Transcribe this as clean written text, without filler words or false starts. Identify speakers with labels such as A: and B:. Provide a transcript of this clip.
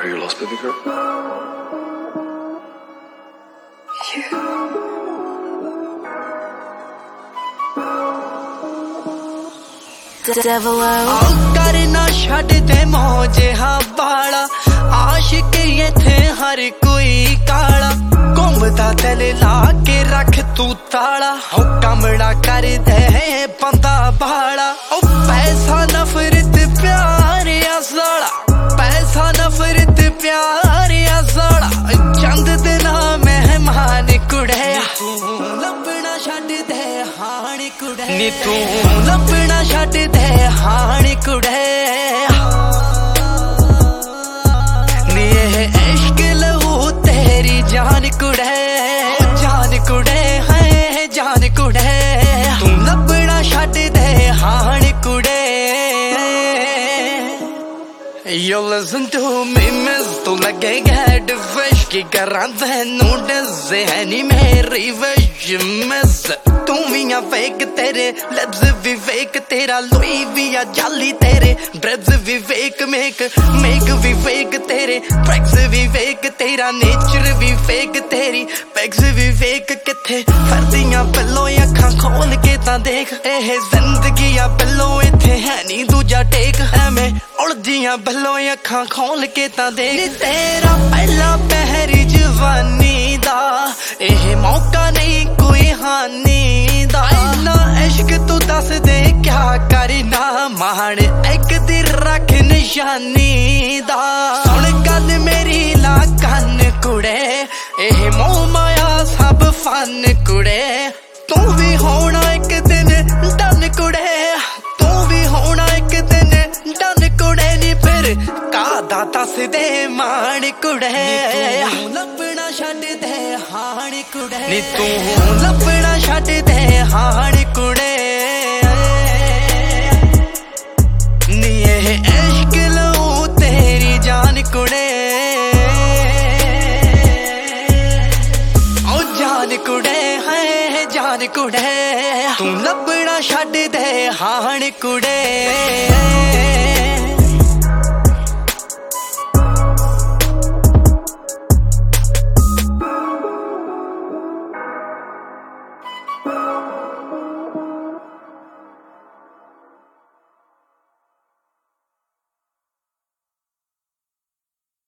A: Are you lost, baby girl?
B: करना छड़ दे मौजे हाँ बाला आशिक इत्थे हर कोई काला घूमदा दिल ला के रख तू ताला ओ कमला कर दे बंदा बाला ओ पैसा नफरत प्यार या साला पैसा नफरत प्यार या साला चंद दिना मेहमान कुड़े लपना छड़ दे हानी कुड़े नी तू लपना छड़ दे हानी कुड़े नी ये इश्क लहू तेरी जान कुड़े है जान कुड़े तू लपना छड़ दे हानी कुड़े You listen to me miss तू लगे गैड फिश की करा तैनू डज़े है नी मेरी विश मिस तू भी आ फेक तेरे लिप्स भी फेक तेरा लोई भी आ जाली तेरे ब्रेड्स भी फेक मेक भी फेक तेरे ट्रैक्स भी फेक तेरा नेचर भी फेक तेरी पैक्स भी फेक किथे फरदियां पल्लो अखां खोल के तां देख एह जिंदगी आ पल्लो इत्थे है नी दूजा टेक एवें उलझियां पल्लो अखां खोल के तां देख तेरा पहला पहर जवानी दा एह मौका नहीं कोई हानी दा इन्ना इश्क तू दस दे क्या करना मान एक दिन रख निशानी दा सुन गल मेरी ला कन कुड़े एह मोह माया सब फन कुड़े तू भी होना एक दिन डन कुड़े तू भी होना एक दिन डन कुड़े नी फिर कादा दस दे मान कुड़े लपना छड़ दे हान कुड़े नी तू लपना छड़ दे हान कुड़े नी ये इश्क लहू तेरी जान कुड़े ओ जान कुड़े है जान कुड़े तू लपना छड़ दे हान कुड़े